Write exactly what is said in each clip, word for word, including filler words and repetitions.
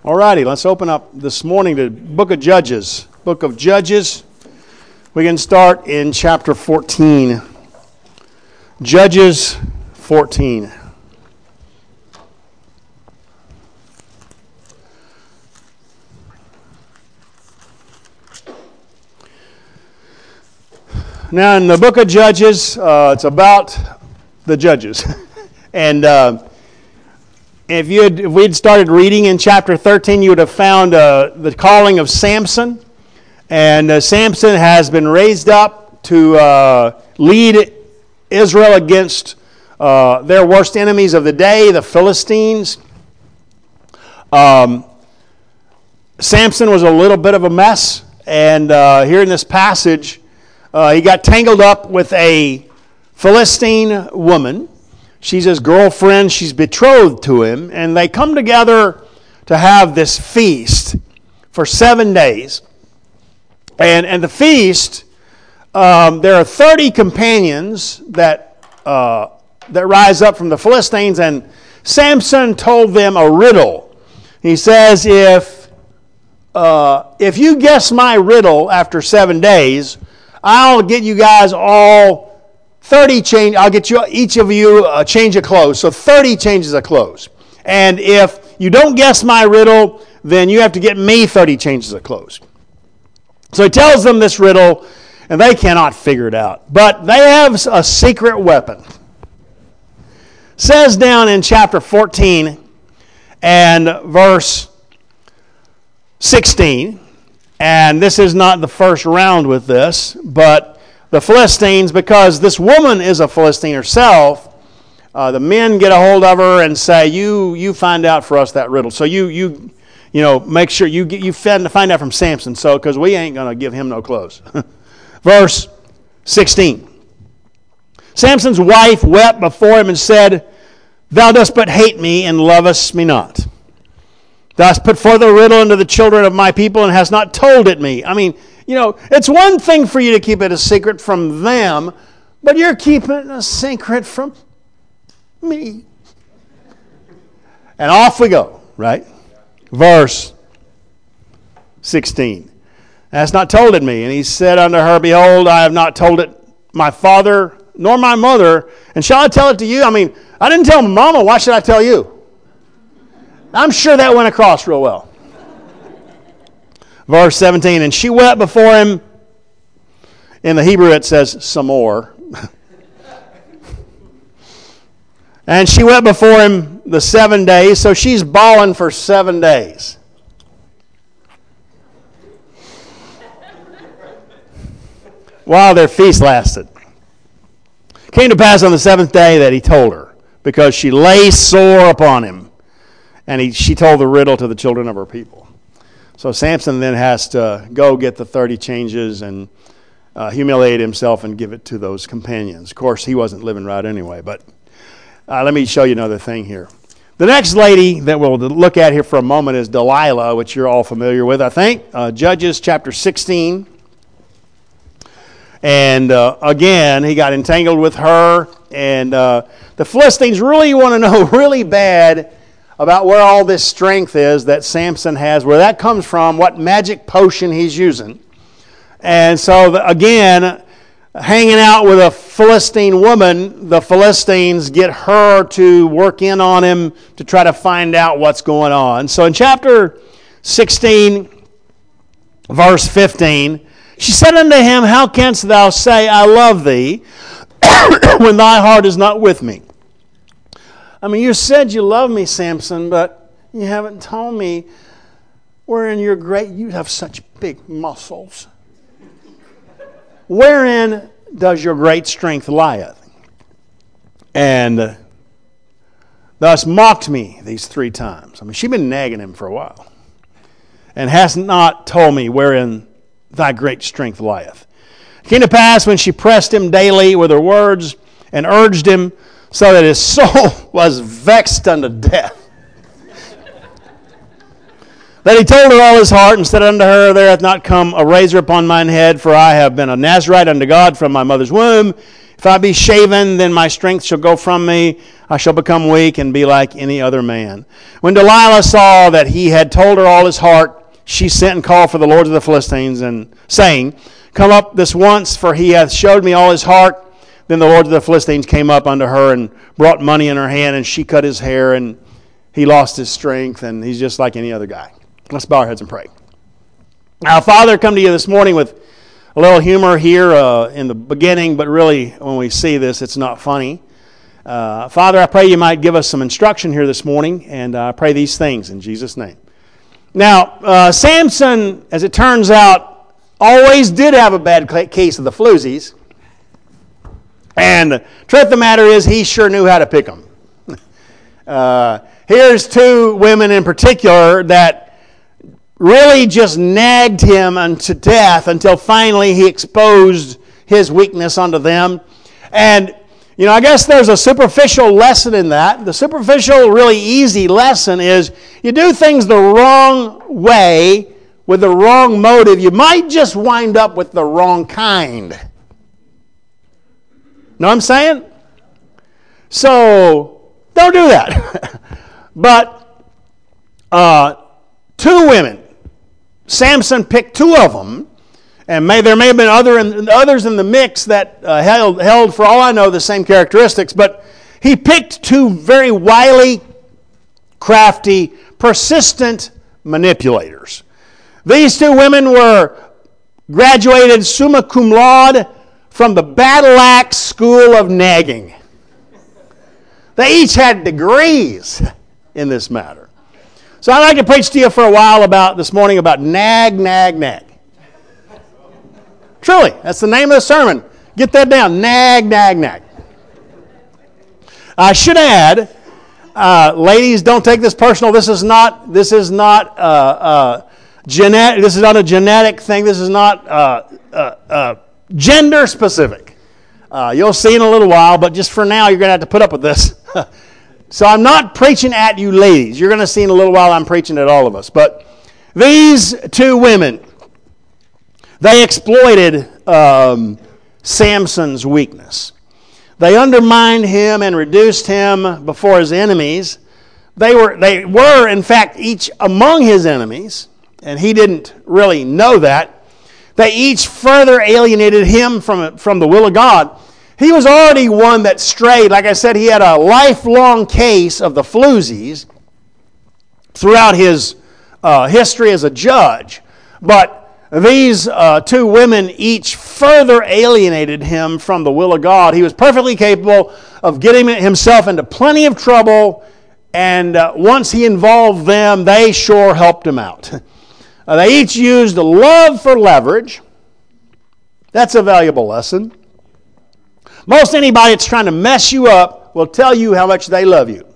All righty, let's open up this morning to Book of Judges. Book of Judges. We can start in chapter fourteen. Judges fourteen. Now, in the book of Judges, uh, it's about the judges. and uh, if, you had, if we'd started reading in chapter thirteen, you would have found uh, the calling of Samson. And uh, Samson has been raised up to uh, lead Israel against uh, their worst enemies of the day, the Philistines. Um, Samson was a little bit of a mess. And uh, here in this passage, Uh, he got tangled up with a Philistine woman. She's his girlfriend. She's betrothed to him. And they come together to have this feast for seven days. And, and the feast, um, there are thirty companions that, uh, that rise up from the Philistines. And Samson told them a riddle. He says, if, uh, if you guess my riddle after seven days, I'll get you guys all thirty change. I'll get you each of you a change of clothes. So thirty changes of clothes. And if you don't guess my riddle, then you have to get me thirty changes of clothes. So he tells them this riddle, and they cannot figure it out. But they have a secret weapon. It says down in chapter fourteen and verse sixteen. And this is not the first round with this, but the Philistines, because this woman is a Philistine herself, uh, the men get a hold of her and say, "You, you find out for us that riddle. So you, you, you know, make sure you get you find out from Samson. So because we ain't gonna give him no clothes." Verse sixteen. Samson's wife wept before him and said, "Thou dost but hate me and lovest me not. Thou hast put forth a riddle unto the children of my people and hast not told it me." I mean, you know, it's one thing for you to keep it a secret from them, but you're keeping it a secret from me. And off we go, right? Verse sixteen. "Thou hast not told it me. And he said unto her, Behold, I have not told it my father nor my mother. And shall I tell it to you?" I mean, I didn't tell my mama. Why should I tell you? I'm sure that went across real well. Verse seventeen, "And she wept before him." In the Hebrew it says some more. "And she wept before him the seven days." So she's bawling for seven days. While their feast lasted. "Came to pass on the seventh day that he told her, because she lay sore upon him. And he, she told the riddle to the children of her people." So Samson then has to go get the thirty changes and uh, humiliate himself and give it to those companions. Of course, he wasn't living right anyway. But uh, let me show you another thing here. The next lady that we'll look at here for a moment is Delilah, which you're all familiar with, I think. Uh, Judges chapter sixteen. And uh, again, he got entangled with her. And uh, the Philistines really want to know really bad about where all this strength is that Samson has, where that comes from, what magic potion he's using. And so, the, again, hanging out with a Philistine woman, the Philistines get her to work in on him to try to find out what's going on. So in chapter sixteen, verse fifteen, "She said unto him, How canst thou say, I love thee, when thy heart is not with me? I mean, you said you love me, Samson, but you haven't told me wherein you're great. You have such big muscles. Wherein does your great strength lieth? And uh, thus mocked me these three times." I mean, she'd been nagging him for a while. "And hast not told me wherein thy great strength lieth. It came to pass when she pressed him daily with her words and urged him, so that his soul was vexed unto death, that he told her all his heart, and said unto her, There hath not come a razor upon mine head, for I have been a Nazarite unto God from my mother's womb, If I be shaven, then my strength shall go from me. I shall become weak and be like any other man. When Delilah saw that he had told her all his heart, she sent and called for the lords of the Philistines, and saying, Come up this once, for he hath showed me all his heart. Then the lords of the Philistines came up unto her and brought money in her hand, and she cut his hair, and he lost his strength, and he's just like any other guy. Let's bow our heads and pray. Now, Father, I come to you this morning with a little humor here uh, in the beginning, but really when we see this, it's not funny. Uh, Father, I pray you might give us some instruction here this morning, and I pray these things in Jesus' name. Now, uh, Samson, as it turns out, always did have a bad case of the floozies, and the truth of the matter is he sure knew how to pick them. uh, here's two women in particular that really just nagged him unto death until finally he exposed his weakness unto them. And, you know, I guess there's a superficial lesson in that. The superficial, really easy lesson is you do things the wrong way with the wrong motive, you might just wind up with the wrong kind. Know what I'm saying? So, don't do that. But, uh, two women, Samson picked two of them, and may, there may have been other in, others in the mix that uh, held, held, for all I know, the same characteristics, but he picked two very wily, crafty, persistent manipulators. These two women were graduated summa cum laude from the Battle Axe School of Nagging. They each had degrees in this matter. So I'd like to preach to you for a while about this morning about nag, nag, nag. Truly, that's the name of the sermon. Get that down. Nag, nag, nag. I should add, uh, ladies, don't take this personal. This is not. This is not. Uh, uh, genetic. This is not a genetic thing. This is not uh, uh, uh, gender specific. Uh, you'll see in a little while, but just for now, you're going to have to put up with this. So I'm not preaching at you ladies. You're going to see in a little while I'm preaching at all of us. But these two women, they exploited um, Samson's weakness. They undermined him and reduced him before his enemies. They were, they were, in fact, each among his enemies, and he didn't really know that. They each further alienated him from, from the will of God. He was already one that strayed. Like I said, he had a lifelong case of the floozies throughout his uh, history as a judge. But these uh, two women each further alienated him from the will of God. He was perfectly capable of getting himself into plenty of trouble, and uh, once he involved them, they sure helped him out. Uh, they each used love for leverage. That's a valuable lesson. Most anybody that's trying to mess you up will tell you how much they love you.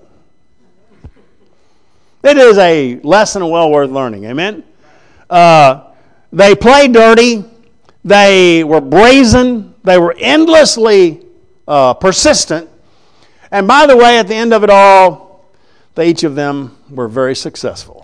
It is a lesson well worth learning. Amen? Uh, they played dirty. They were brazen. They were endlessly uh, persistent. And by the way, at the end of it all, they, each of them were very successful.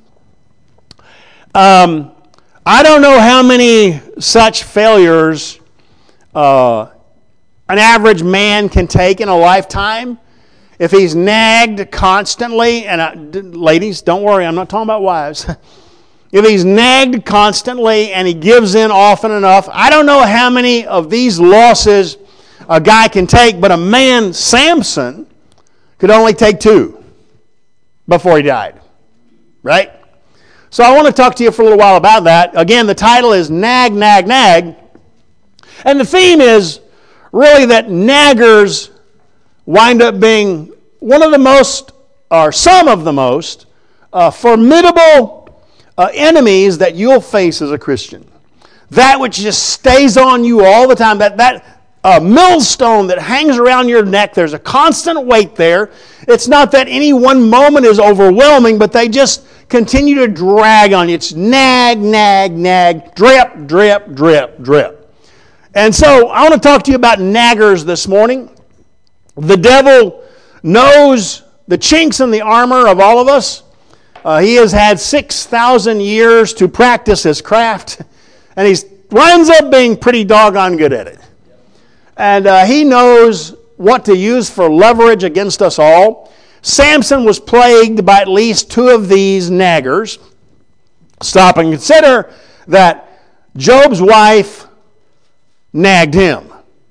Um, I don't know how many such failures uh, an average man can take in a lifetime. If he's nagged constantly, and I, ladies, don't worry, I'm not talking about wives. If he's nagged constantly and he gives in often enough, I don't know how many of these losses a guy can take, but a man, Samson, could only take two before he died. Right? So I want to talk to you for a little while about that. Again, the title is Nag, Nag, Nag. And the theme is really that naggers wind up being one of the most, or some of the most, uh, formidable uh, enemies that you'll face as a Christian. That which just stays on you all the time, that, that uh, millstone that hangs around your neck, there's a constant weight there. It's not that any one moment is overwhelming, but they just continue to drag on you. It's nag, nag, nag, drip, drip, drip, drip. And so I want to talk to you about naggers this morning. The devil knows the chinks in the armor of all of us. Uh, he has had six thousand years to practice his craft, and he winds up being pretty doggone good at it. And uh, he knows what to use for leverage against us all. Samson was plagued by at least two of these naggers. Stop and consider that Job's wife nagged him.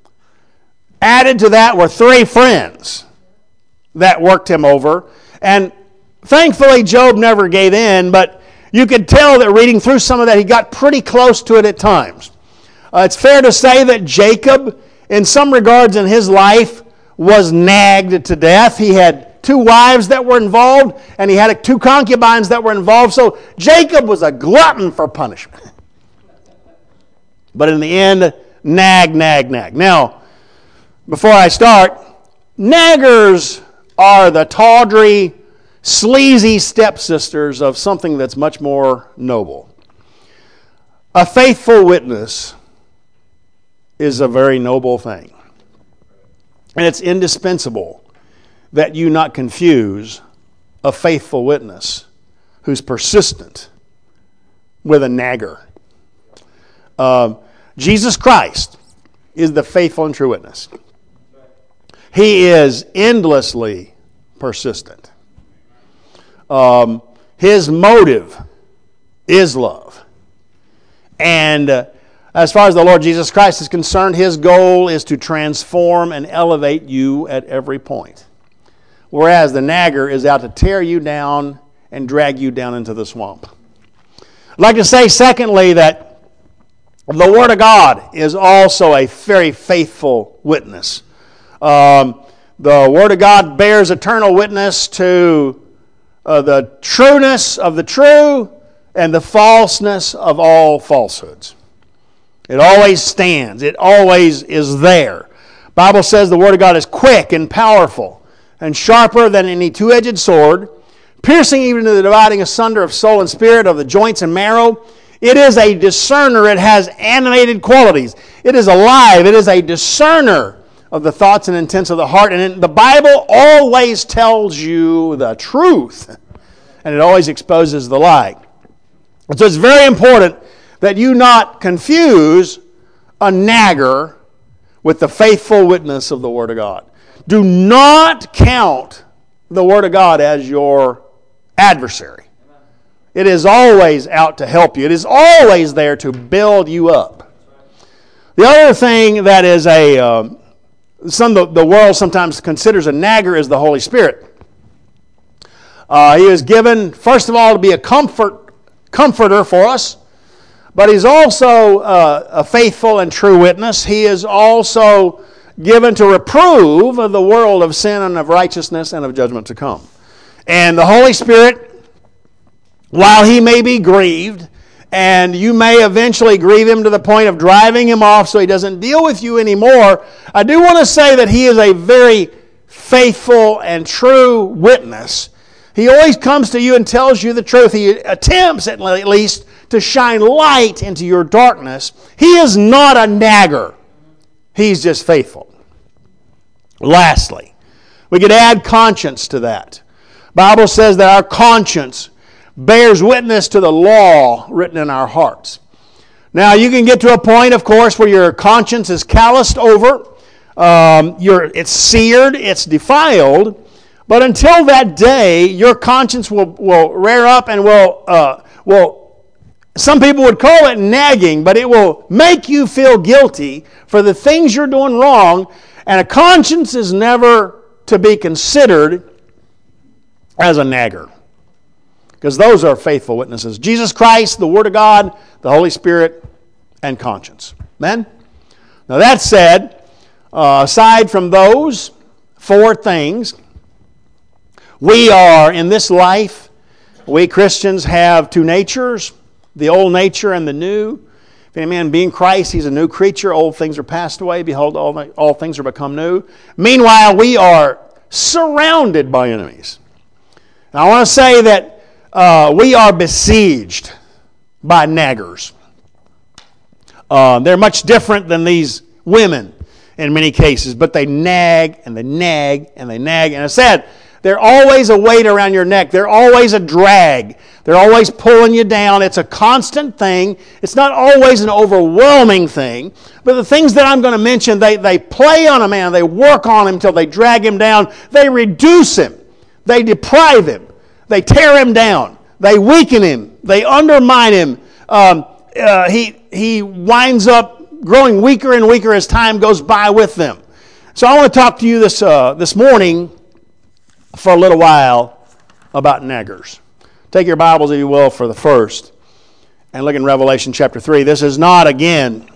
Added to that were three friends that worked him over. And thankfully, Job never gave in, but you could tell that reading through some of that, he got pretty close to it at times. Uh, it's fair to say that Jacob, in some regards in his life, was nagged to death. He had two wives that were involved, and he had two concubines that were involved. So Jacob was a glutton for punishment. But in the end, nag, nag, nag. Now, before I start, naggers are the tawdry, sleazy stepsisters of something that's much more noble. A faithful witness is a very noble thing. And it's indispensable that you not confuse a faithful witness who's persistent with a nagger. Um, Jesus Christ is the faithful and true witness. He is endlessly persistent. Um, his motive is love. And uh, as far as the Lord Jesus Christ is concerned, his goal is to transform and elevate you at every point. Whereas the nagger is out to tear you down and drag you down into the swamp. I'd like to say, secondly, that the Word of God is also a very faithful witness. Um, the Word of God bears eternal witness to uh, the trueness of the true and the falseness of all falsehoods. It always stands. It always is there. The Bible says the Word of God is quick and powerful and sharper than any two-edged sword, piercing even to the dividing asunder of soul and spirit, of the joints and marrow. It is a discerner. It has animated qualities. It is alive. It is a discerner of the thoughts and intents of the heart. And the Bible always tells you the truth. And it always exposes the lie. And so it's very important that you not confuse a nagger with the faithful witness of the Word of God. Do not count the Word of God as your adversary. It is always out to help you. It is always there to build you up. The other thing that is a, um, some the, the world sometimes considers a nagger is the Holy Spirit. Uh, he is given, first of all, to be a comfort comforter for us, but he's also uh, a faithful and true witness. He is also given to reprove of the world of sin and of righteousness and of judgment to come. And the Holy Spirit, while he may be grieved, and you may eventually grieve him to the point of driving him off so he doesn't deal with you anymore, I do want to say that he is a very faithful and true witness. He always comes to you and tells you the truth. He attempts, at least, to shine light into your darkness. He is not a nagger. He's just faithful. Lastly, we could add conscience to that. The Bible says that our conscience bears witness to the law written in our hearts. Now, you can get to a point, of course, where your conscience is calloused over. Um, you're, it's seared, it's defiled. But until that day, your conscience will, will rear up and will, uh, will, some people would call it nagging, but it will make you feel guilty for the things you're doing wrong. And a conscience is never to be considered as a nagger, because those are faithful witnesses. Jesus Christ, the Word of God, the Holy Spirit, and conscience. Amen? Now that said, uh, aside from those four things, we are, in this life, we Christians have two natures, the old nature and the new. If any man be in Christ, he's a new creature. Old things are passed away. Behold, all, all things are become new. Meanwhile, we are surrounded by enemies. And I want to say that uh, we are besieged by naggers. Uh, they're much different than these women in many cases, but they nag and they nag and they nag. And I said, They're always a weight around your neck. They're always a drag. They're always pulling you down. It's a constant thing. It's not always an overwhelming thing. But the things that I'm going to mention, they, they play on a man. They work on him until they drag him down. They reduce him. They deprive him. They tear him down. They weaken him. They undermine him. Um, uh, he, he winds up growing weaker and weaker as time goes by with them. So I want to talk to you this, uh, this morning for a little while about naggers. Take your Bibles, if you will, for the first, and look in Revelation chapter three. This is not, again,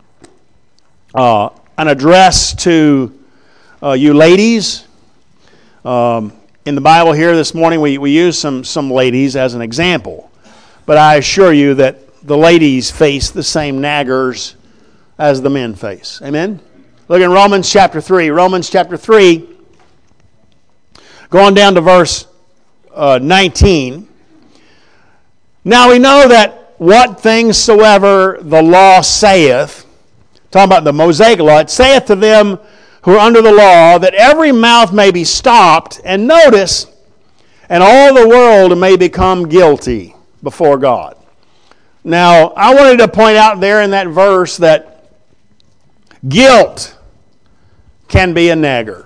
uh, an address to uh, you ladies. Um, in the Bible here this morning, we, we use some, some ladies as an example. But I assure you that the ladies face the same naggers as the men face. Amen? Look in Romans chapter three. Romans chapter three, going down to verse uh, nineteen. Now we know that what things soever the law saith, talking about the Mosaic law, it saith to them who are under the law, that every mouth may be stopped, and notice, and all the world may become guilty before God. Now, I wanted to point out there in that verse that guilt can be a nagger.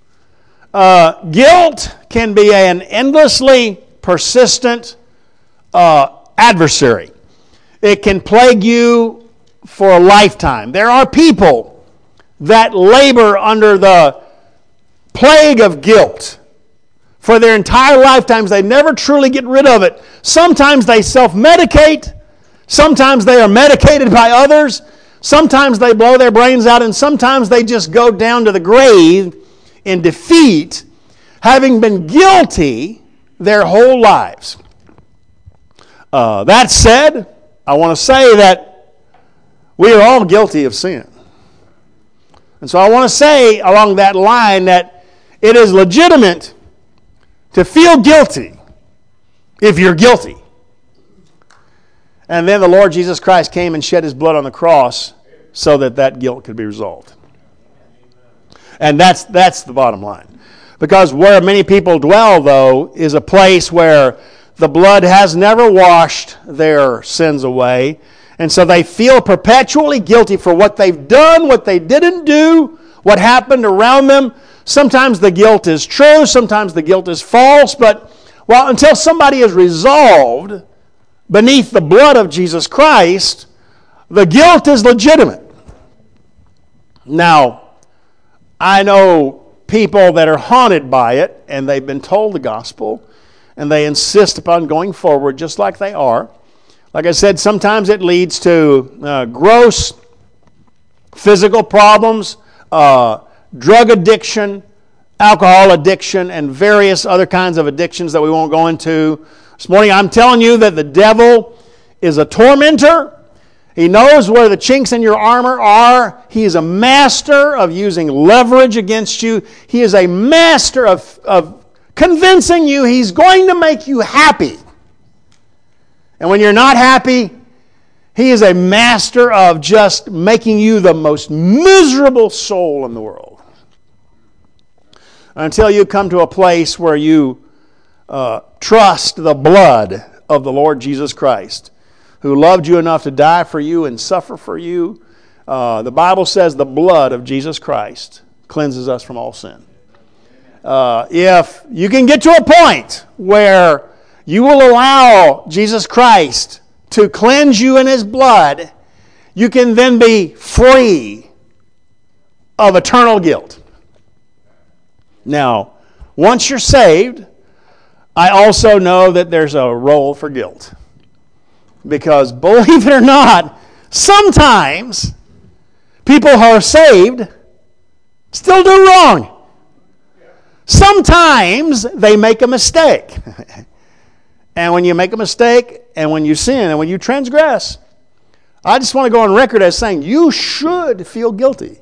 Uh, guilt can be an endlessly persistent uh, adversary. It can plague you for a lifetime. There are people that labor under the plague of guilt for their entire lifetimes. They never truly get rid of it. Sometimes they self-medicate. Sometimes they are medicated by others. Sometimes they blow their brains out, and sometimes they just go down to the grave in defeat, having been guilty their whole lives. Uh, that said, I want to say that we are all guilty of sin. And so I want to say along that line that it is legitimate to feel guilty if you're guilty. And then the Lord Jesus Christ came and shed His blood on the cross so that that guilt could be resolved. And that's that's the bottom line. Because where many people dwell, though, is a place where the blood has never washed their sins away. And so they feel perpetually guilty for what they've done, what they didn't do, what happened around them. Sometimes the guilt is true, sometimes the guilt is false. But well, until somebody is resolved beneath the blood of Jesus Christ, the guilt is legitimate. Now, I know people that are haunted by it, and they've been told the gospel, and they insist upon going forward just like they are. Like I said, sometimes it leads to uh, gross physical problems, uh, drug addiction, alcohol addiction, and various other kinds of addictions that we won't go into. This morning I'm telling you that the devil is a tormentor. He knows where the chinks in your armor are. He is a master of using leverage against you. He is a master of, of convincing you he's going to make you happy. And when you're not happy, he is a master of just making you the most miserable soul in the world. Until you come to a place where you uh, trust the blood of the Lord Jesus Christ, who loved you enough to die for you and suffer for you. Uh, the Bible says the blood of Jesus Christ cleanses us from all sin. Uh, if you can get to a point where you will allow Jesus Christ to cleanse you in His blood, you can then be free of eternal guilt. Now, once you're saved, I also know that there's a role for guilt. Because believe it or not, sometimes people who are saved still do wrong. Sometimes they make a mistake. And when you make a mistake, and when you sin, and when you transgress, I just want to go on record as saying you should feel guilty.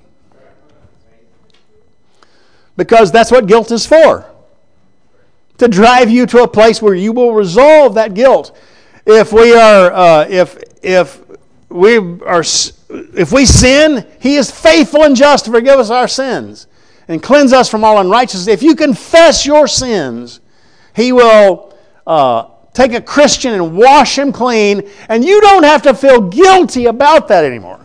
Because that's what guilt is for. To drive you to a place where you will resolve that guilt. If we are, uh, if if we are, if we sin, He is faithful and just to forgive us our sins and cleanse us from all unrighteousness. If you confess your sins, He will uh, take a Christian and wash him clean, and you don't have to feel guilty about that anymore.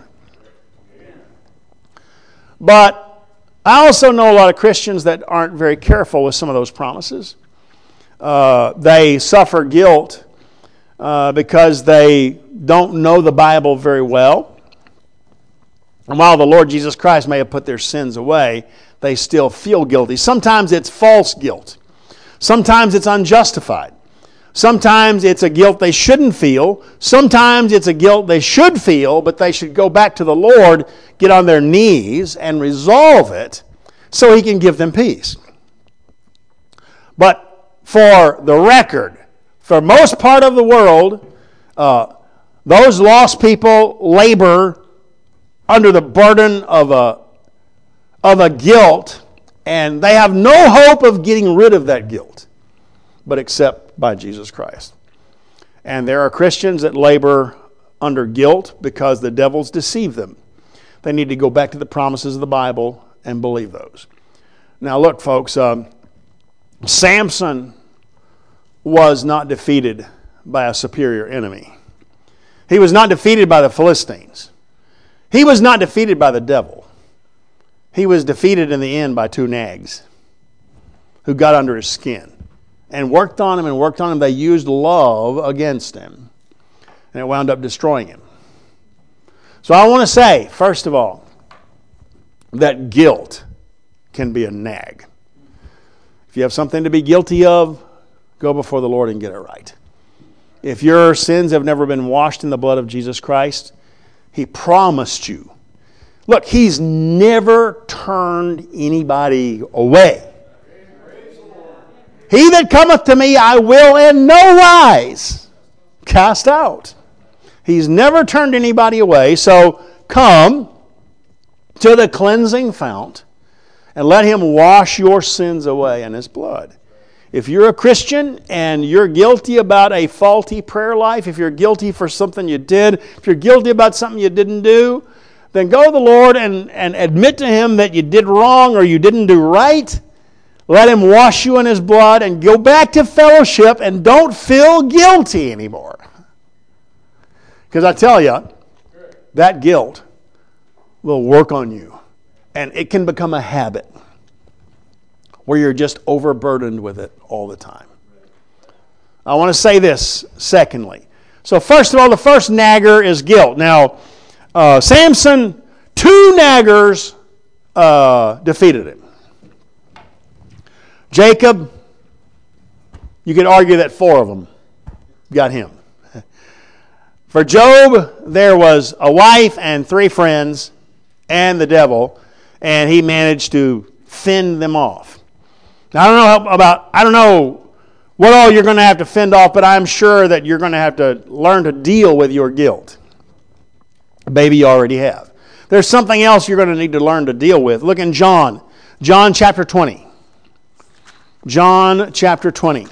But I also know a lot of Christians that aren't very careful with some of those promises. Uh, they suffer guilt uh, because they don't know the Bible very well. And while the Lord Jesus Christ may have put their sins away, they still feel guilty. Sometimes it's false guilt. Sometimes it's unjustified. Sometimes it's a guilt they shouldn't feel. Sometimes it's a guilt they should feel, but they should go back to the Lord, get on their knees, and resolve it so He can give them peace. But for the record, for most part of the world, uh, those lost people labor under the burden of a, of a guilt, and they have no hope of getting rid of that guilt, but except by Jesus Christ. And there are Christians that labor under guilt because the devil's deceived them. They need to go back to the promises of the Bible and believe those. Now look, folks, um, Samson was not defeated by a superior enemy. He was not defeated by the Philistines. He was not defeated by the devil. He was defeated in the end by two nags who got under his skin and worked on him and worked on him. They used love against him, and it wound up destroying him. So I want to say, first of all, that guilt can be a nag. If you have something to be guilty of, go before the Lord and get it right. If your sins have never been washed in the blood of Jesus Christ, He promised you. Look, He's never turned anybody away. He that cometh to me, I will in no wise cast out. He's never turned anybody away. So come to the cleansing fount and let Him wash your sins away in His blood. If you're a Christian and you're guilty about a faulty prayer life, if you're guilty for something you did, if you're guilty about something you didn't do, then go to the Lord and, and admit to Him that you did wrong or you didn't do right. Let Him wash you in His blood and go back to fellowship and don't feel guilty anymore. Because I tell you, that guilt will work on you. And it can become a habit where you're just overburdened with it all the time. I want to say this, secondly. So first of all, the first nagger is guilt. Now, uh, Samson, two naggers uh, defeated him. Jacob, you could argue that four of them got him. For Job, there was a wife and three friends and the devil, and he managed to fend them off. Now, I don't know how about, I don't know what all you're going to have to fend off, but I'm sure that you're going to have to learn to deal with your guilt. Maybe you already have. There's something else you're going to need to learn to deal with. Look in John, John chapter twenty. John chapter twenty.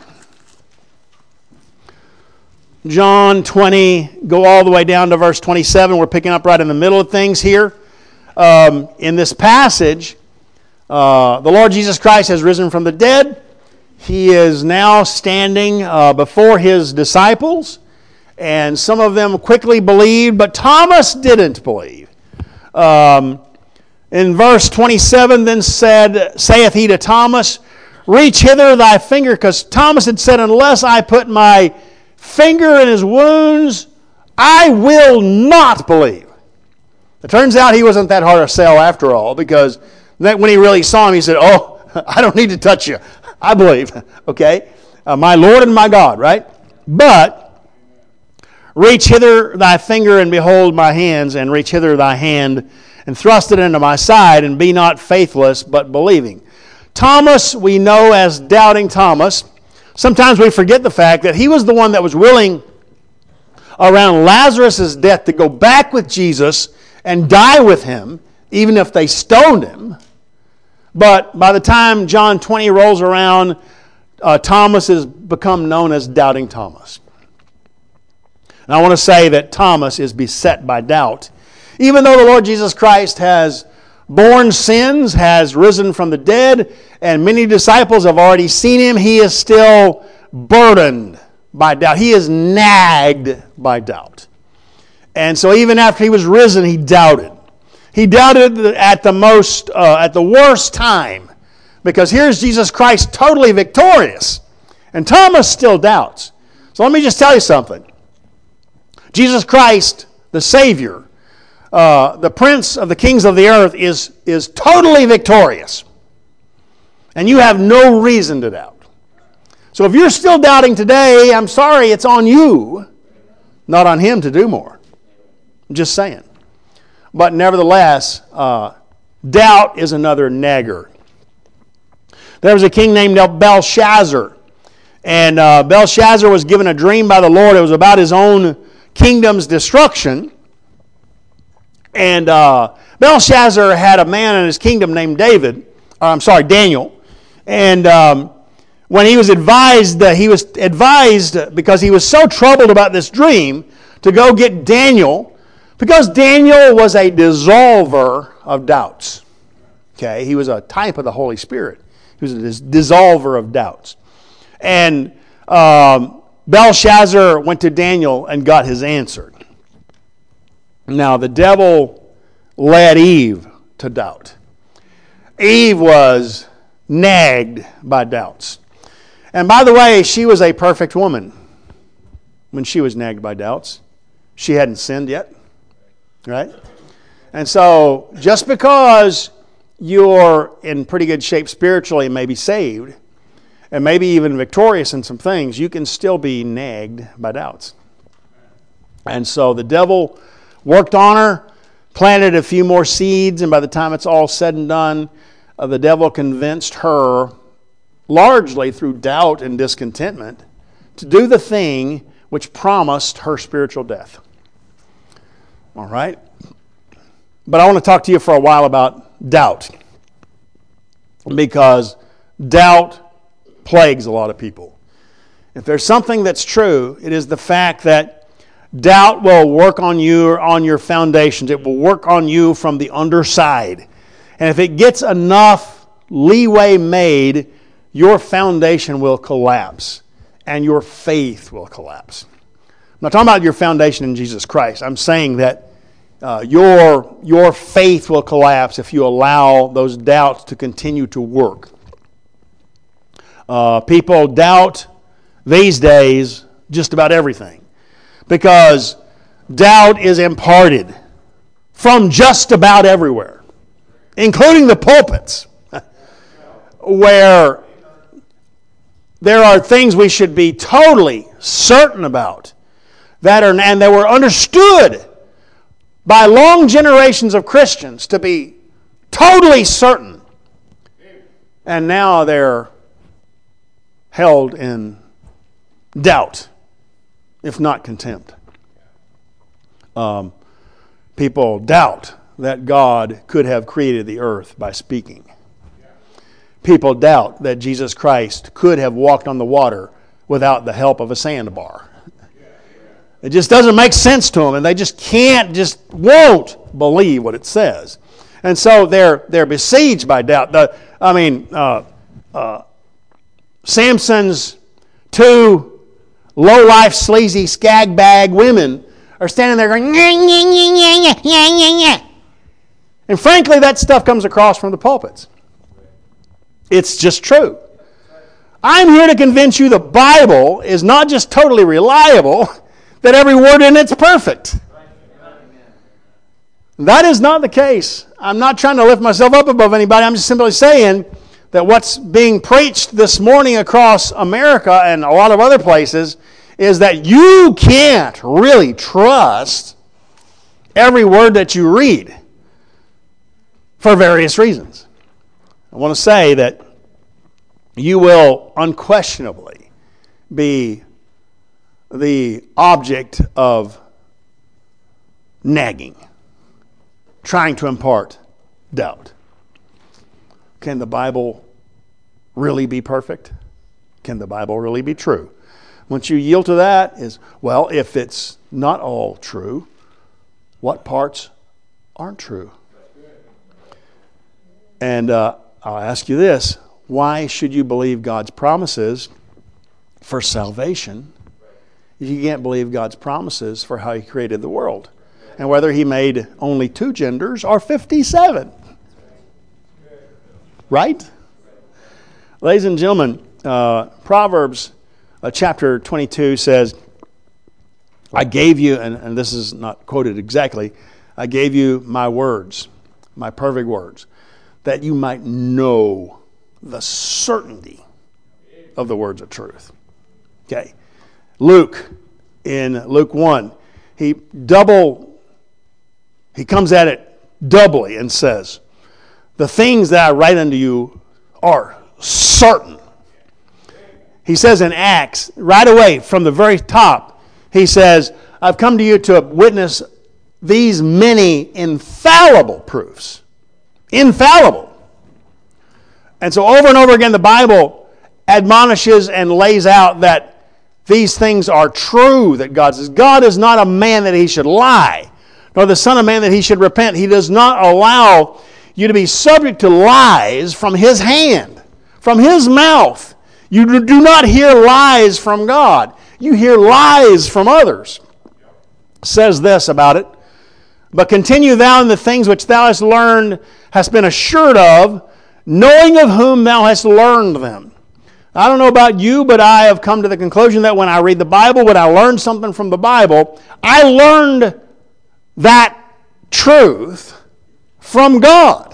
John twenty, go all the way down to verse twenty-seven. We're picking up right in the middle of things here. Um, in this passage, uh, the Lord Jesus Christ has risen from the dead. He is now standing uh, before His disciples, and some of them quickly believed, but Thomas didn't believe. Um, in verse twenty-seven, then said, saith he to Thomas, reach hither thy finger, because Thomas had said, unless I put my finger in his wounds, I will not believe. It turns out he wasn't that hard to sell after all, because when he really saw him, he said, oh, I don't need to touch you. I believe. Okay? Uh, my Lord and my God, right? But reach hither thy finger and behold my hands, and reach hither thy hand and thrust it into my side, and be not faithless but believing. Thomas, we know as Doubting Thomas. Sometimes we forget the fact that he was the one that was willing around Lazarus' death to go back with Jesus and die with Him, even if they stoned him. But by the time John twenty rolls around, uh, Thomas has become known as Doubting Thomas. And I want to say that Thomas is beset by doubt. Even though the Lord Jesus Christ has borne sins, has risen from the dead, and many disciples have already seen him. He is still burdened by doubt. He is nagged by doubt. And so even after he was risen, he doubted. He doubted at the most, uh, at the worst time. Because here's Jesus Christ totally victorious. And Thomas still doubts. So let me just tell you something. Jesus Christ, the Savior, uh, the Prince of the kings of the earth, is, is totally victorious. And you have no reason to doubt. So if you're still doubting today, I'm sorry, it's on you, not on Him to do more. I'm just saying. But nevertheless, uh, doubt is another nagger. There was a king named Belshazzar. And uh, Belshazzar was given a dream by the Lord. It was about his own kingdom's destruction. And uh, Belshazzar had a man in his kingdom named David. Or, I'm sorry, Daniel. And um, when he was advised, uh, he was advised because he was so troubled about this dream to go get Daniel, because Daniel was a dissolver of doubts. Okay, he was a type of the Holy Spirit. He was a dissolver of doubts. And um, Belshazzar went to Daniel and got his answer. Now, the devil led Eve to doubt. Eve was nagged by doubts. And by the way, she was a perfect woman when she was nagged by doubts. She hadn't sinned yet, right? And so, just because you're in pretty good shape spiritually and maybe saved, and maybe even victorious in some things, you can still be nagged by doubts. And so the devil worked on her, planted a few more seeds, and by the time it's all said and done, uh, the devil convinced her, largely through doubt and discontentment, to do the thing which promised her spiritual death. All right? But I want to talk to you for a while about doubt, because doubt plagues a lot of people. If there's something that's true, it is the fact that doubt will work on you, on your foundations. It will work on you from the underside. And if it gets enough leeway made, your foundation will collapse and your faith will collapse. I'm not talking about your foundation in Jesus Christ. I'm saying that uh, your, your faith will collapse if you allow those doubts to continue to work. Uh, people doubt these days just about everything, because doubt is imparted from just about everywhere, including the pulpits, where there are things we should be totally certain about that are, and that were understood by long generations of Christians to be totally certain, and now they're held in doubt, if not contempt. Um, people doubt that God could have created the earth by speaking. People doubt that Jesus Christ could have walked on the water without the help of a sandbar. It just doesn't make sense to them, and they just can't, just won't believe what it says. And so they're they're besieged by doubt. The, I mean, uh, uh, Samson's two low-life, sleazy, skag-bag women are standing there going, nyah, nyah, nyah, nyah, nyah, nyah. And frankly, that stuff comes across from the pulpits. It's just true. I'm here to convince you the Bible is not just totally reliable, that every word in it's perfect. That is not the case. I'm not trying to lift myself up above anybody. I'm just simply saying that what's being preached this morning across America and a lot of other places is that you can't really trust every word that you read for various reasons. I want to say that you will unquestionably be the object of nagging, trying to impart doubt. Can the Bible really be perfect? Can the Bible really be true? Once you yield to that is, well, if it's not all true, what parts aren't true? And uh, I'll ask you this. Why should you believe God's promises for salvation if you can't believe God's promises for how He created the world? And whether He made only two genders or fifty-seven. Right? Ladies and gentlemen, uh, Proverbs uh, chapter twenty-two says, I gave you, and, and this is not quoted exactly, I gave you my words, my perfect words, that you might know the certainty of the words of truth. Okay. Luke, in Luke one, he double, he comes at it doubly and says, the things that I write unto you are certain. He says in Acts, right away from the very top, he says, I've come to you to witness these many infallible proofs. Infallible. And so over and over again, the Bible admonishes and lays out that these things are true, that God says. God is not a man that He should lie, nor the Son of Man that He should repent. He does not allow you to be subject to lies from His hand, from His mouth. You do not hear lies from God. You hear lies from others. It says this about it. But continue thou in the things which thou hast learned, hast been assured of, knowing of whom thou hast learned them. I don't know about you, but I have come to the conclusion that when I read the Bible, when I learn something from the Bible, I learned that truth from God.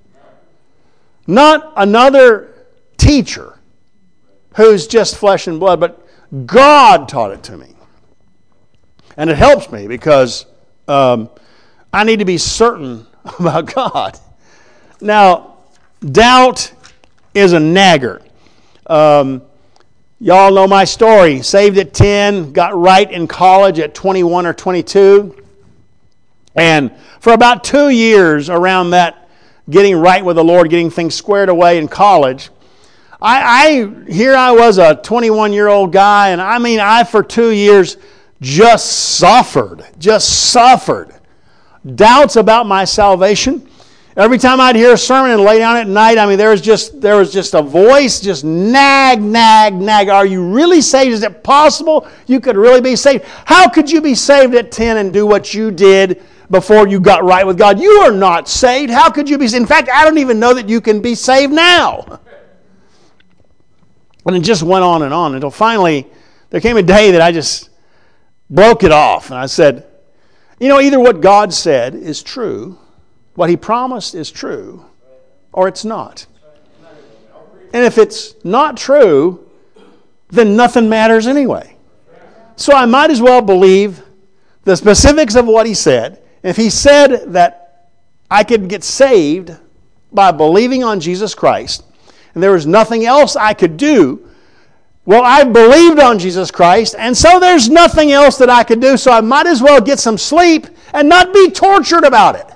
Not another teacher who's just flesh and blood, but God taught it to me. And it helps me because um, I need to be certain about God. Now, doubt is a nagger. Um, y'all know my story. Saved at ten, got right in college at twenty-one or twenty-two. And for about two years around that, getting right with the Lord, getting things squared away in college, I, I here I was a twenty-one-year-old guy, and I mean, I for two years just suffered, just suffered. Doubts about my salvation. Every time I'd hear a sermon and lay down at night, I mean, there was just there was just a voice, just nag, nag, nag. Are you really saved? Is it possible you could really be saved? How could you be saved at ten and do what you did before you got right with God? You are not saved. How could you be saved? In fact, I don't even know that you can be saved now. And it just went on and on until finally there came a day that I just broke it off. And I said, you know, either what God said is true, what He promised is true, or it's not. And if it's not true, then nothing matters anyway. So I might as well believe the specifics of what He said. If He said that I could get saved by believing on Jesus Christ, and there was nothing else I could do, well, I believed on Jesus Christ, and so there's nothing else that I could do, so I might as well get some sleep and not be tortured about it.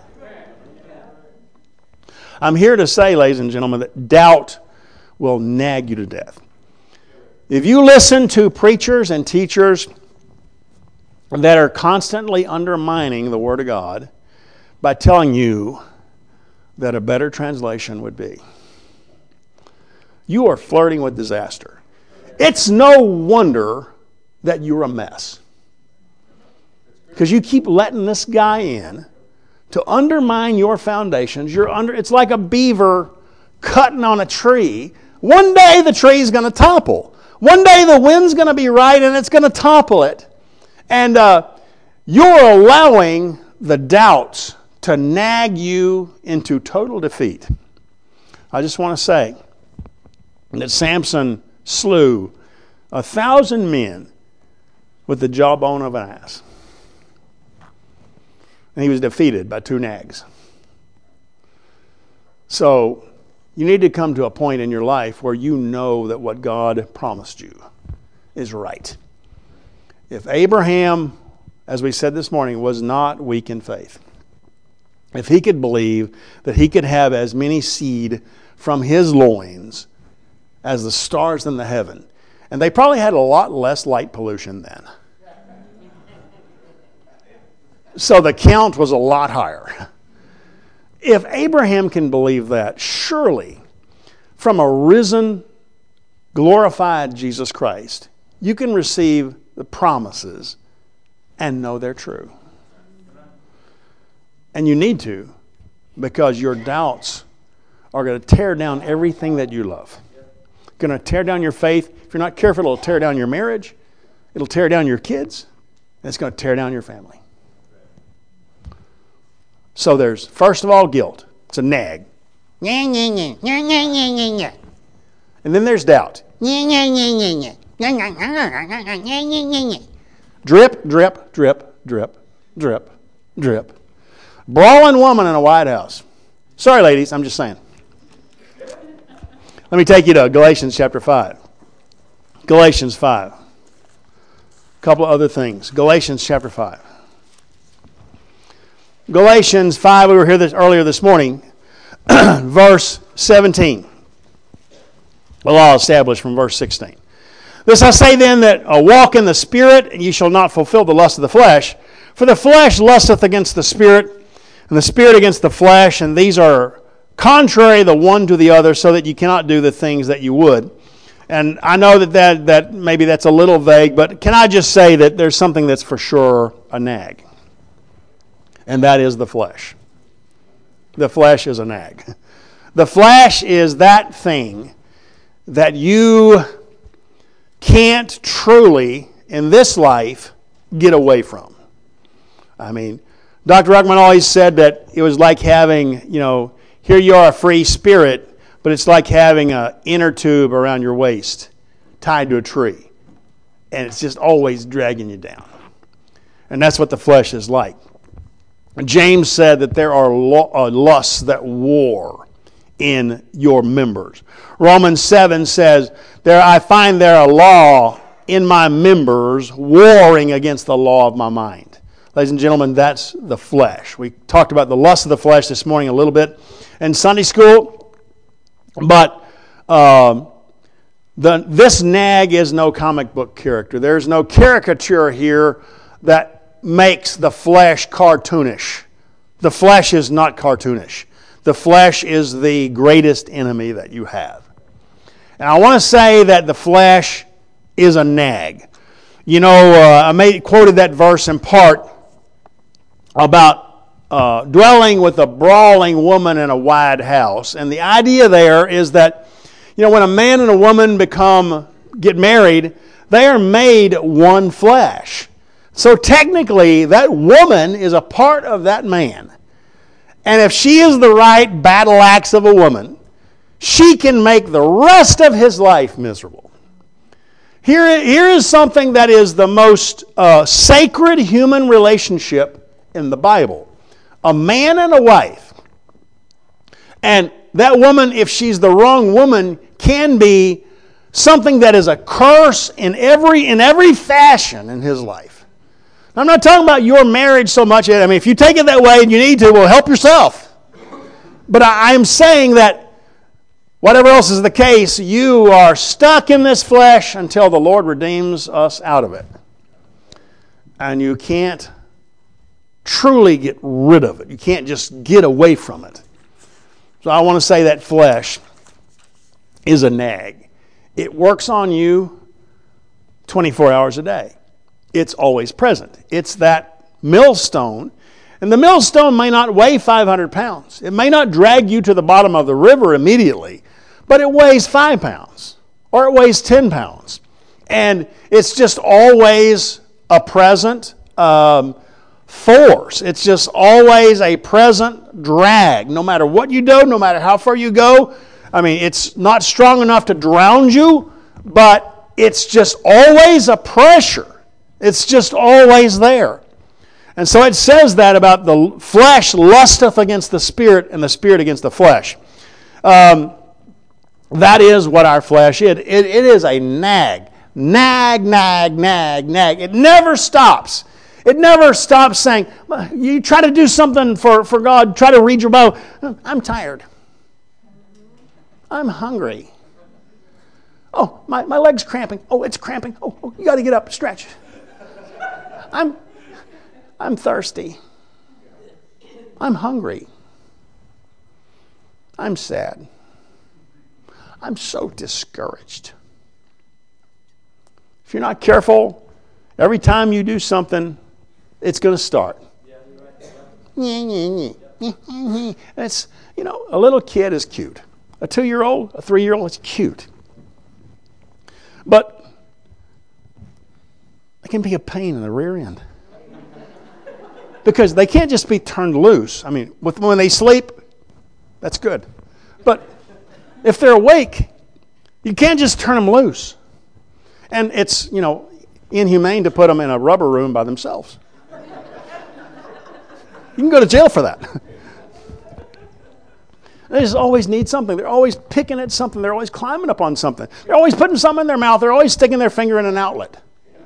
I'm here to say, ladies and gentlemen, that doubt will nag you to death. If you listen to preachers and teachers that are constantly undermining the Word of God by telling you that a better translation would be, you are flirting with disaster. It's no wonder that you're a mess. Because you keep letting this guy in to undermine your foundations. You're under. It's like a beaver cutting on a tree. One day the tree's going to topple. One day the wind's going to be right and it's going to topple it. And uh, you're allowing the doubts to nag you into total defeat. I just want to say that Samson slew a thousand men with the jawbone of an ass. And he was defeated by two nags. So you need to come to a point in your life where you know that what God promised you is right. If Abraham, as we said this morning, was not weak in faith, if he could believe that he could have as many seed from his loins as the stars in the heaven, and they probably had a lot less light pollution then. So the count was a lot higher. if Abraham can believe that, surely from a risen, glorified Jesus Christ, you can receive the promises and know they're true. And you need to, because your doubts are going to tear down everything that you love. Going to tear down your faith. If you're not careful, it'll tear down your marriage. It'll tear down your kids. And it's going to tear down your family. So there's, first of all, guilt. It's a nag. And then there's doubt. Drip, drip, drip, drip, drip, drip. Brawling woman in a White House. Sorry, ladies, I'm just saying. Let me take you to Galatians chapter five. Galatians five. A couple of other things. Galatians chapter five. Galatians five, we were here this, earlier this morning, verse seventeen. Well, I'll establish from verse sixteen. This I say then, that uh, walk in the Spirit, and ye shall not fulfill the lust of the flesh. For the flesh lusteth against the Spirit, and the Spirit against the flesh, and these are contrary the one to the other, so that you cannot do the things that you would. And I know that, that, that maybe that's a little vague, but can I just say that there's something that's for sure a nag? And that is the flesh. The flesh is a nag. The flesh is that thing that you can't truly, in this life, get away from. I mean, Doctor Ruckman always said that it was like having, you know, here you are a free spirit, but it's like having an inner tube around your waist tied to a tree. And it's just always dragging you down. And that's what the flesh is like. James said that there are lusts that war in your members. Romans seven says, "There I find there a law in my members warring against the law of my mind." Ladies and gentlemen, that's the flesh. We talked about the lust of the flesh this morning a little bit in Sunday school, but um, the, this nag is no comic book character. There's no caricature here that makes the flesh cartoonish. The flesh is not cartoonish. The flesh is the greatest enemy that you have. And I want to say that the flesh is a nag. You know, uh, I made, quoted that verse in part about uh, dwelling with a brawling woman in a wide house. And the idea there is that, you know, when a man and a woman become, get married, they are made one flesh. So technically, that woman is a part of that man. And if she is the right battle axe of a woman, she can make the rest of his life miserable. Here, here is something that is the most uh, sacred human relationship in the Bible. A man and a wife. And that woman, if she's the wrong woman, can be something that is a curse in every, in every fashion in his life. I'm not talking about your marriage so much. I mean, if you take it that way and you need to, well, help yourself. But I am saying that whatever else is the case, you are stuck in this flesh until the Lord redeems us out of it. And you can't truly get rid of it. You can't just get away from it. So I want to say that flesh is a nag. It works on you twenty-four hours a day. It's always present. It's that millstone. And the millstone may not weigh five hundred pounds. It may not drag you to the bottom of the river immediately, but it weighs five pounds or it weighs ten pounds. And it's just always a present um, force. It's just always a present drag. No matter what you do, no matter how far you go. I mean, it's not strong enough to drown you, but it's just always a pressure. It's just always there. And so it says that about the flesh lusteth against the spirit and the spirit against the flesh. Um, that is what our flesh is. It, it is a nag. Nag, nag, nag, nag. It never stops. It never stops saying, you try to do something for, for God, try to read your Bible. I'm tired. I'm hungry. Oh, my, my leg's cramping. Oh, it's cramping. Oh, oh you got to get up, stretch. I'm, I'm thirsty. I'm hungry. I'm sad. I'm so discouraged. If you're not careful, every time you do something, it's going to start. It's, you know, a little kid is cute. A two-year-old, a three-year-old is cute. But it can be a pain in the rear end. Because they can't just be turned loose. I mean, with, when they sleep, that's good. But if they're awake, you can't just turn them loose. And it's, you know, inhumane to put them in a rubber room by themselves. You can go to jail for that. They just always need something. They're always picking at something. They're always climbing up on something. They're always putting something in their mouth. They're always sticking their finger in an outlet.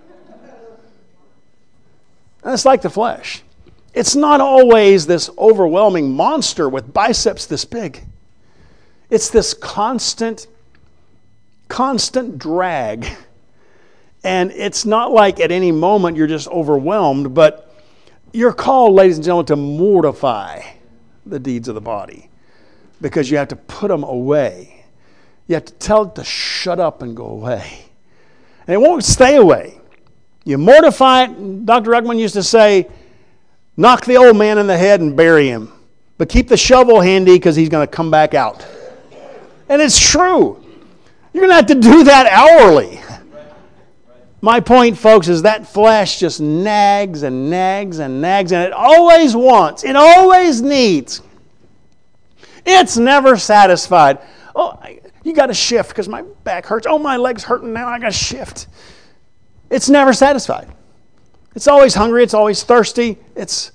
And it's like the flesh. It's not always this overwhelming monster with biceps this big. It's this constant, constant drag. And it's not like at any moment you're just overwhelmed, but you're called, ladies and gentlemen, to mortify the deeds of the body. Because you have to put them away. You have to tell it to shut up and go away. And it won't stay away. You mortify it. Doctor Ruckman used to say, knock the old man in the head and bury him. But keep the shovel handy because he's going to come back out. And it's true. You're going to have to do that hourly. My point, folks, is that flesh just nags and nags and nags. And it always wants. It always needs. It's never satisfied. Oh, you got to shift because my back hurts. Oh, my leg's hurting now. I got to shift. It's never satisfied. It's always hungry. It's always thirsty. It's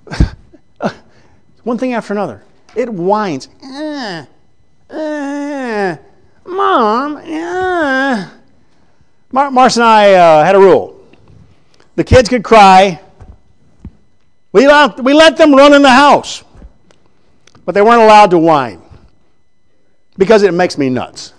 one thing after another. It whines. Uh, uh, Mom, uh. Mar- Marcia and I uh, had a rule. The kids could cry. We let, we let them run in the house. But they weren't allowed to whine. Because it makes me nuts.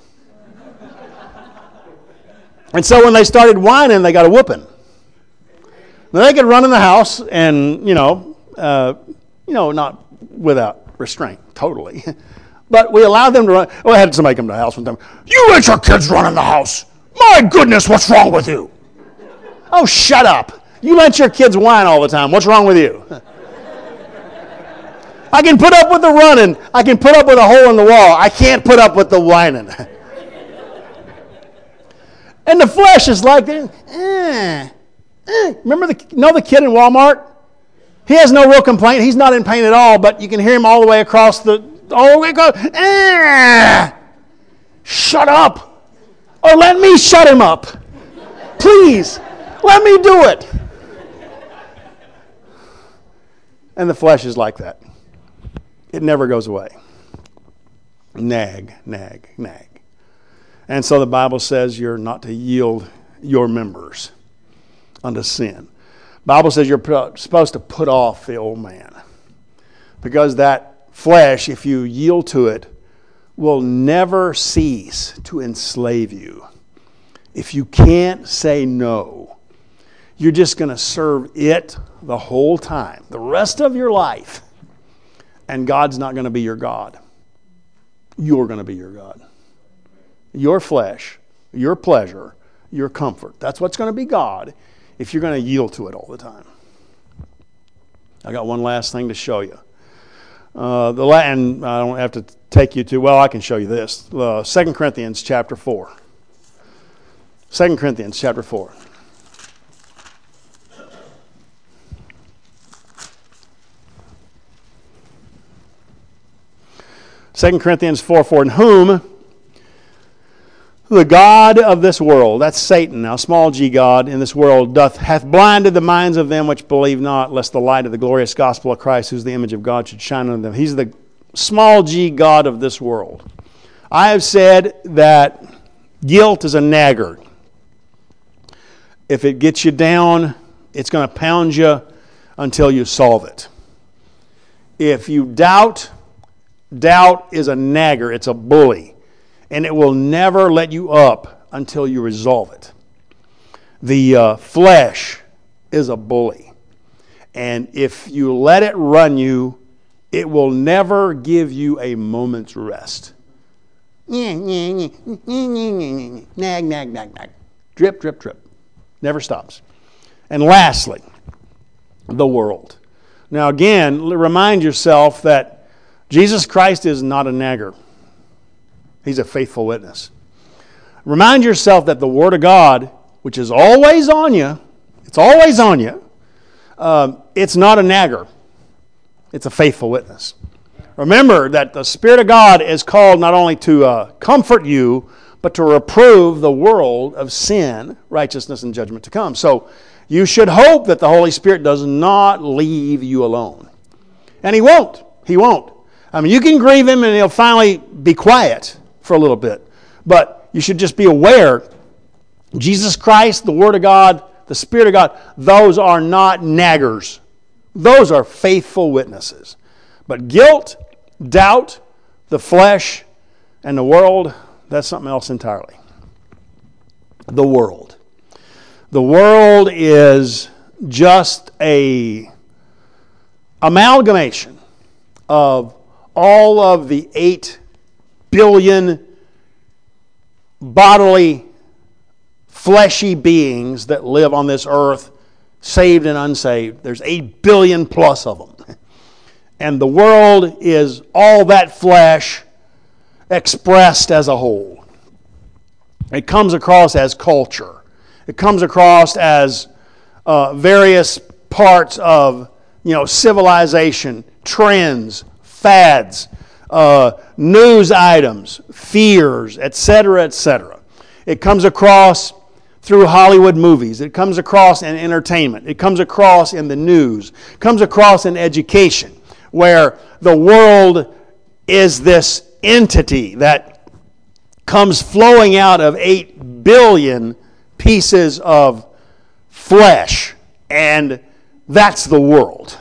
And so when they started whining, they got a whooping. Now they could run in the house and, you know, uh, you know, not without restraint, totally. But we allowed them to run. Oh, I had somebody come to the house one time. You let your kids run in the house. My goodness, what's wrong with you? Oh, shut up. You let your kids whine all the time. What's wrong with you? I can put up with the running. I can put up with a hole in the wall. I can't put up with the whining. And the flesh is like, eh, eh. Remember the, you know the kid in Walmart? He has no real complaint. He's not in pain at all, but you can hear him all the way across the, all the way across. Eh, shut up. Or let me shut him up. Please, let me do it. And the flesh is like that. It never goes away. Nag, nag, nag. And so the Bible says you're not to yield your members unto sin. The Bible says you're supposed to put off the old man. Because that flesh, if you yield to it, will never cease to enslave you. If you can't say no, you're just going to serve it the whole time, the rest of your life. And God's not going to be your God. You're going to be your God. Your flesh, your pleasure, your comfort. That's what's going to be God if you're going to yield to it all the time. I got one last thing to show you. Uh, the and I don't have to take you to, well, I can show you this. Uh, Second Corinthians chapter four. Second Corinthians chapter four. Second Corinthians four four, in whom the God of this world, that's Satan, now small g God in this world, doth hath blinded the minds of them which believe not, lest the light of the glorious gospel of Christ, who's the image of God, should shine on them. He's the small g God of this world. I have said that guilt is a nagger. If it gets you down, it's going to pound you until you solve it. If you doubt, doubt is a nagger. It's a bully. And it will never let you up until you resolve it. The uh, flesh is a bully. And if you let it run you, it will never give you a moment's rest. Nag, nag, nag, nag. Drip, drip, drip. Never stops. And lastly, the world. Now again, remind yourself that Jesus Christ is not a nagger. He's a faithful witness. Remind yourself that the Word of God, which is always on you, it's always on you, um, it's not a nagger. It's a faithful witness. Remember that the Spirit of God is called not only to uh, comfort you, but to reprove the world of sin, righteousness, and judgment to come. So you should hope that the Holy Spirit does not leave you alone. And He won't. He won't. I mean, you can grieve Him and He'll finally be quiet for a little bit. But you should just be aware, Jesus Christ, the Word of God, the Spirit of God, those are not naggers. Those are faithful witnesses. But guilt, doubt, the flesh, and the world, that's something else entirely. The world. The world is just a amalgamation of all of the eight billion bodily, fleshy beings that live on this earth, saved and unsaved. There's eight billion plus of them. And the world is all that flesh expressed as a whole. It comes across as culture. It comes across as uh, various parts of, you know, civilization, trends, fads, uh, news items, fears, et cetera, et cetera. It comes across through Hollywood movies. It comes across in entertainment. It comes across in the news. It comes across in education, where the world is this entity that comes flowing out of eight billion pieces of flesh. And that's the world.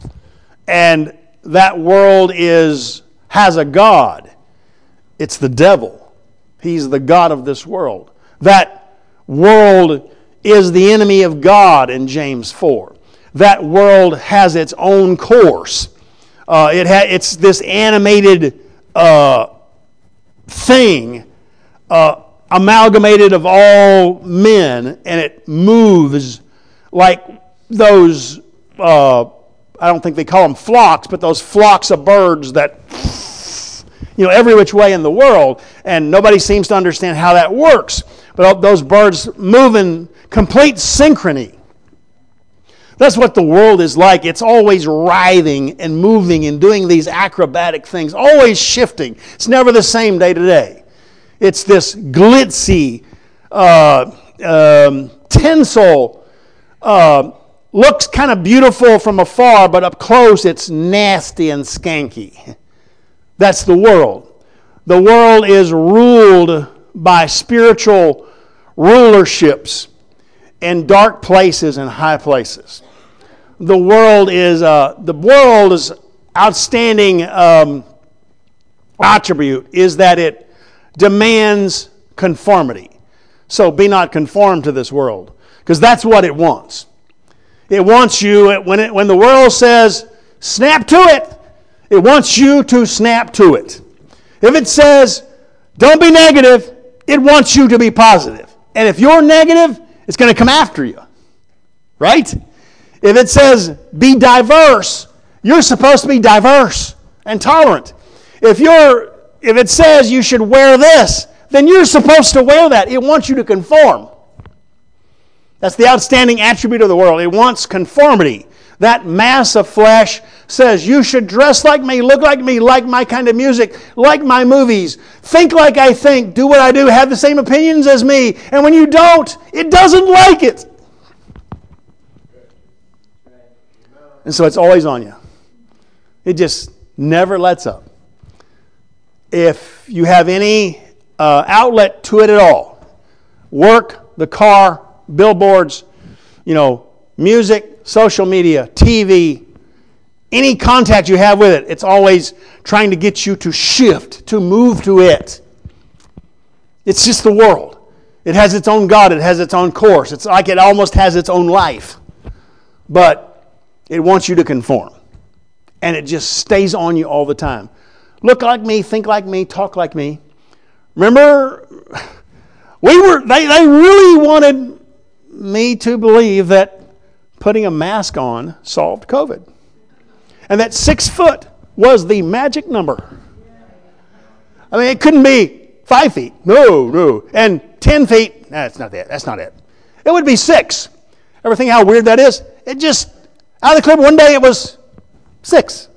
And that world is has a god. It's the devil. He's the god of this world. That world is the enemy of God in James four. That world has its own course. Uh, it ha- it's this animated uh, thing, uh, amalgamated of all men, and it moves like those, uh, I don't think they call them flocks, but those flocks of birds that, you know, every which way in the world, and nobody seems to understand how that works. But those birds move in complete synchrony. That's what the world is like. It's always writhing and moving and doing these acrobatic things, always shifting. It's never the same day to day. It's this glitzy, uh, um, tinsel, uh, looks kind of beautiful from afar, but up close it's nasty and skanky. That's the world. The world is ruled by spiritual rulerships in dark places and high places. The world is uh, the world's outstanding um, attribute is that it demands conformity. So be not conformed to this world, because that's what it wants. It wants you, when it, when the world says, snap to it, it wants you to snap to it. If it says, don't be negative, it wants you to be positive. And if you're negative, it's going to come after you. Right? If it says, be diverse, you're supposed to be diverse and tolerant. If you're, if it says you should wear this, then you're supposed to wear that. It wants you to conform. That's the outstanding attribute of the world. It wants conformity. That mass of flesh says you should dress like me, look like me, like my kind of music, like my movies, think like I think, do what I do, have the same opinions as me. And when you don't, it doesn't like it. And so it's always on you. It just never lets up. If you have any uh, outlet to it at all, work, the car, billboards, you know, music, social media, T V, any contact you have with it, it's always trying to get you to shift, to move to it. It's just the world. It has its own God. It has its own course. It's like it almost has its own life. But it wants you to conform. And it just stays on you all the time. Look like me, think like me, talk like me. Remember, we were they, they really wanted me to believe that putting a mask on solved COVID. And that six foot was the magic number. I mean, it couldn't be five feet. No, no. And ten feet. Nah, that's not it. That's not it. It would be six. Ever think how weird that is? It just, out of the clear, one day it was six.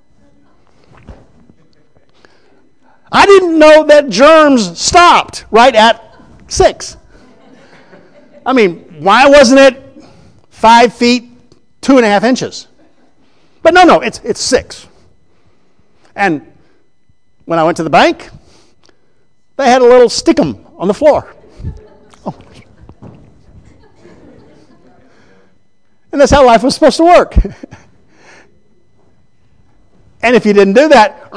I didn't know that germs stopped right at six. I mean, why wasn't it five feet, two and a half inches? But no, no, it's it's six. And when I went to the bank, they had a little stickum on the floor. Oh. And that's how life was supposed to work. And if you didn't do that,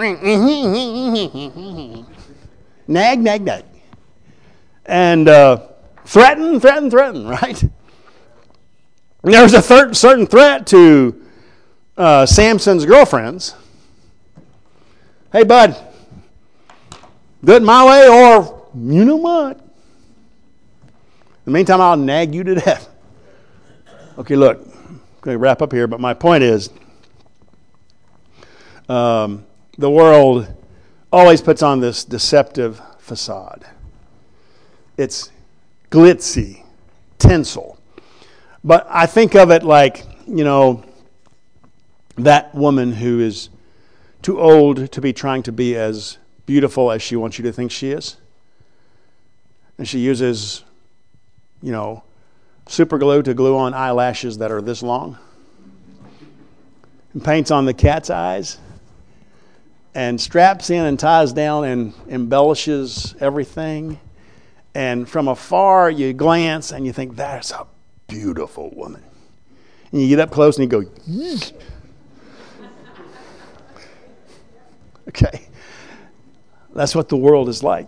nag, nag, nag. And uh, threaten, threaten, threaten, right? And there was a thir- certain threat to uh, Samson's girlfriends. Hey, bud, do it my way or you know what? In the meantime, I'll nag you to death. Okay, look, I'm going to wrap up here, but my point is, Um, the world always puts on this deceptive facade. It's glitzy, tinsel. But I think of it like, you know, that woman who is too old to be trying to be as beautiful as she wants you to think she is. And she uses, you know, super glue to glue on eyelashes that are this long. And paints on the cat's eyes. And straps in and ties down and embellishes everything. And from afar, you glance and you think, that's a beautiful woman. And you get up close and you go, Yeesh. Okay. That's what the world is like.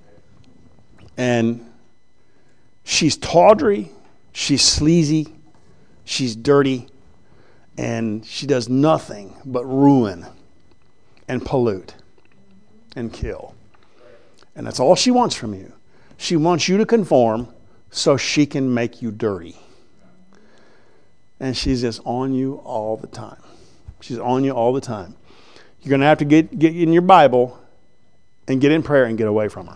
And she's tawdry, she's sleazy, she's dirty, and she does nothing but ruin and pollute and kill. And that's all she wants from you. She wants you to conform so she can make you dirty. And she's just on you all the time. She's on you all the time. You're going to have to get, get in your Bible and get in prayer and get away from her.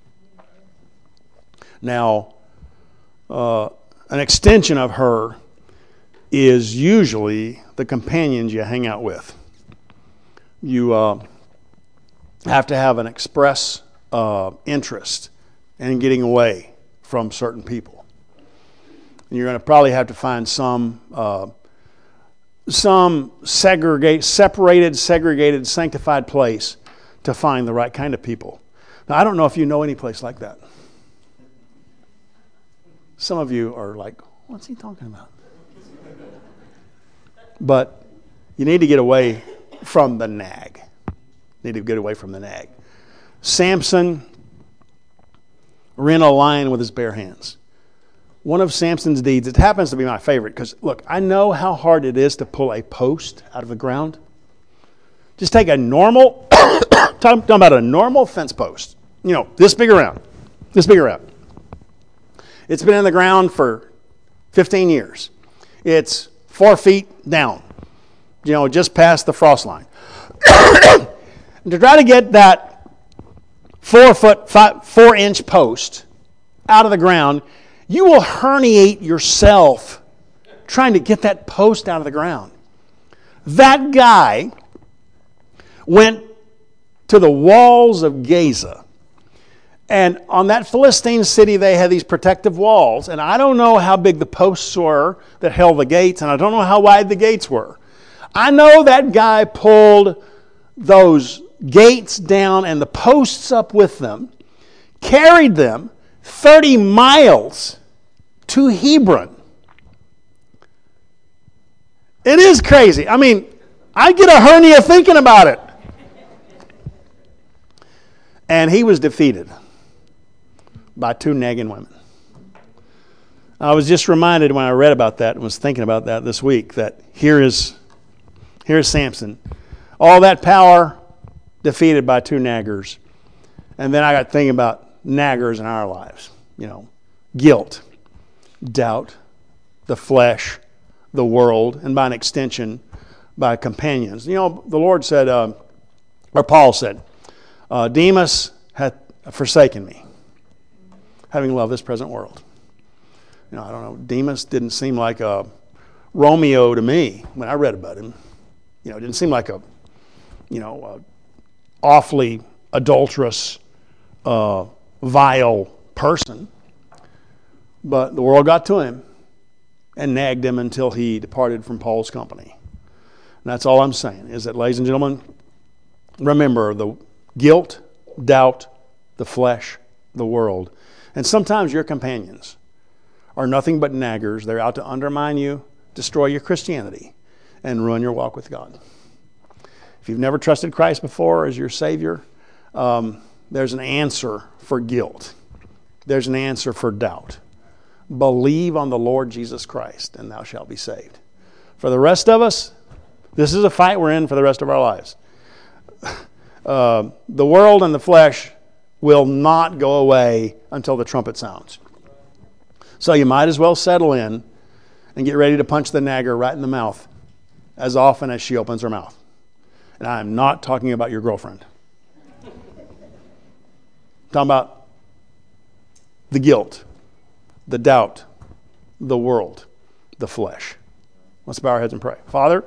Now, uh, an extension of her is usually the companions you hang out with. You uh, have to have an express uh, interest in getting away from certain people. And you're going to probably have to find some uh, some segregate, separated, segregated, sanctified place to find the right kind of people. Now, I don't know if you know any place like that. Some of you are like, what's he talking about? But you need to get away from the nag. Need to get away from the nag. Samson ran a lion with his bare hands. One of Samson's deeds, it happens to be my favorite because, look, I know how hard it is to pull a post out of the ground. Just take a normal, talking about a normal fence post, you know, this big around, this big around. It's been in the ground for fifteen years. It's four feet down, you know, just past the frost line. And to try to get that four foot, five, four inch post out of the ground, you will herniate yourself trying to get that post out of the ground. That guy went to the walls of Gaza. And on that Philistine city, they had these protective walls. And I don't know how big the posts were that held the gates, and I don't know how wide the gates were. I know that guy pulled those gates down and the posts up with them, carried them thirty miles to Hebron. It is crazy. I mean, I get a hernia thinking about it. And he was defeated by two nagging women. I was just reminded when I read about that and was thinking about that this week that here is Here's Samson. All that power defeated by two naggers. And then I got thinking about naggers in our lives. You know, guilt, doubt, the flesh, the world, and by an extension, by companions. You know, the Lord said, uh, or Paul said, uh, Demas hath forsaken me, having loved this present world. You know, I don't know, Demas didn't seem like a Romeo to me when I read about him. You know, it didn't seem like a, you know, a awfully adulterous, uh, vile person. But the world got to him and nagged him until he departed from Paul's company. And that's all I'm saying, is that, ladies and gentlemen, remember the guilt, doubt, the flesh, the world. And sometimes your companions are nothing but naggers. They're out to undermine you, destroy your Christianity, and ruin your walk with God. If you've never trusted Christ before as your Savior, um, there's an answer for guilt. There's an answer for doubt. Believe on the Lord Jesus Christ, and thou shalt be saved. For the rest of us, this is a fight we're in for the rest of our lives. Uh, the world and the flesh will not go away until the trumpet sounds. So you might as well settle in and get ready to punch the nagger right in the mouth as often as she opens her mouth. And I'm not talking about your girlfriend. I'm talking about the guilt, the doubt, the world, the flesh. Let's bow our heads and pray. Father,